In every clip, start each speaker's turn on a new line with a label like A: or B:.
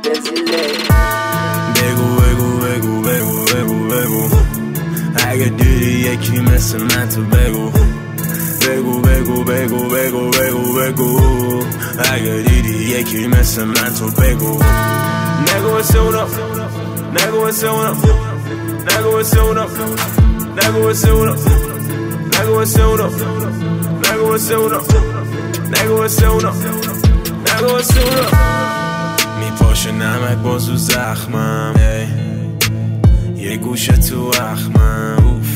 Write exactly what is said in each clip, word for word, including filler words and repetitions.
A: بگو بگو بگو بگو بگو بگو اگه دیدی یکی مثل من تو بگو بگو بگو بگو بگو بگو بگو اگه دیدی یکی مثل من تو بگو نگو واسه اونا نگو واسه اونا نگو واسه اونا نگو واسه اونا نگو واسه اونا نگو واسه اونا نگو واسه اونا نگو واسه اونا میپاشه نمک بازو زخمم یه گوشه تو اخمم اوف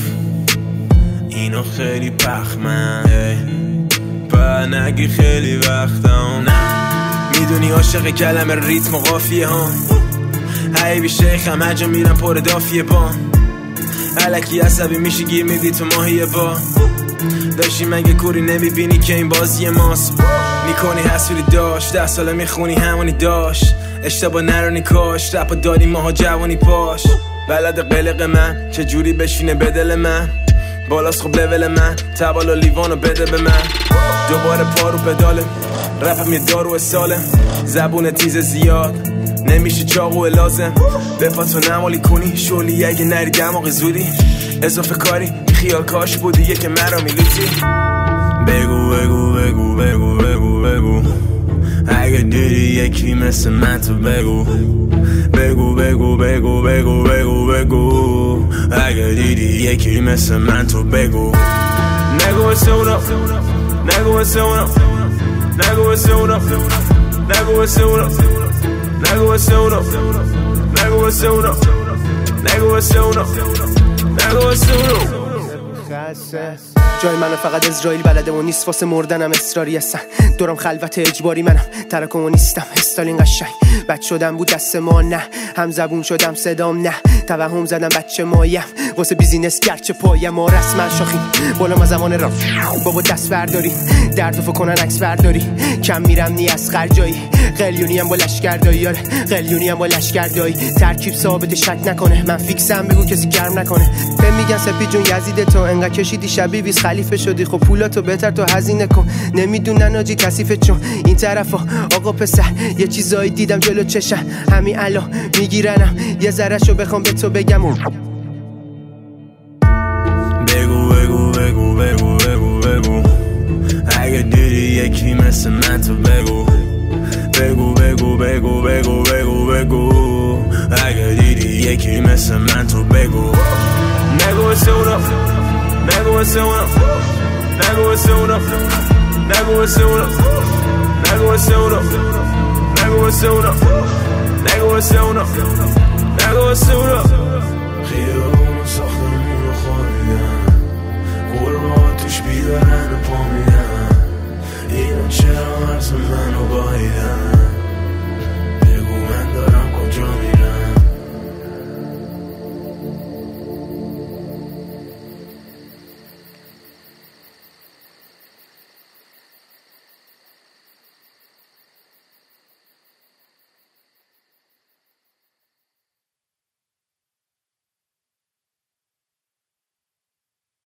A: اینو خیلی پخمم با نگی خیلی وقتم نه میدونی عاشق کلمه ریتم و قافیه ها حیبی شیخم هر جا میرم پر دافیه با الکی عصبی میشی گیر میدی تو ماهیه با داشتی مگه کوری نمیبینی که این بازی ماست میکنی حسولی داشت ده ساله میخونی همونی داشت اشتباه نرونی کاش رپا دادی ماها جوانی پاش بلد قلق من چه جوری بشینه به دل من بالاست خب لول من تبالا لیوانو بده به من دوباره پارو پداله رپم یه دارو سالم زبون تیز زیاد نمیشه چاقو لازم بپا تو نمالی کنی شولی اگه نری دماغ زودی اضافه کاری خیال کاش بودی یه که مرا میلوتی بگو بگو بگو بگو بگو بگو اگه دیدی یکی مثل من تو بگو بگو بگو بگو بگو بگو بگو اگه دیدی یکی مثل من تو بگو نگو واسه اونا نگو واسه اونا نگو واسه اونا نگو واسه اونا نگو واسه اونا نگو واسه اونا نگو واسه اونا نگو واسه اونا
B: جای منو فقط اسرائیل بلده و نیست واسه مردنم اصراری هستن دورم خلوت اجباری منم تراکم و نیستم استالین قشنگ بچ شدم بود دست ما نه هم زبون شدم صدام نه توهم زدم بچه مایم واسه بیزینس گرچه پایم ما رسما شاخیم بالا ما زمان رفت بابا دست برداری دردو فکنن عکس برداری کم میرم نی از خرجایی قلیونی هم با لشکردایی یاره قلیونی هم با لشکردایی ترکیب ثابت شک نکنه من فیکسم بگو کسی گرم نکنه به میگن سپی جون یزید تو انقدر کشیدی شبیه بیس خلیفه شدی خب پولاتو بهتر تو هزینه کن نمیدونن آجی کثیفه چون این طرفا آقا پسر یه چیزایی دیدم جلو چشم همین الان میگیرنم یه ذرهشو بخوام به تو بگم و
A: بگو بگو بگو بگو بگو بگو اگه دیدی یکی مثل من تو بگو بگو بگو بگو بگو بگو بگو اگه دیدی یکی مثل من تو بگو نگو واسه اونا نگو واسه اونا نگو واسه اونا نگو واسه اونا نگو واسه اونا نگو واسه اونا نگو واسه اونا نگو واسه اونا خیابون ساختمون رو خوابیدن قربا توش بیدارن و پا میدن اینا چرا مرز منو بایدن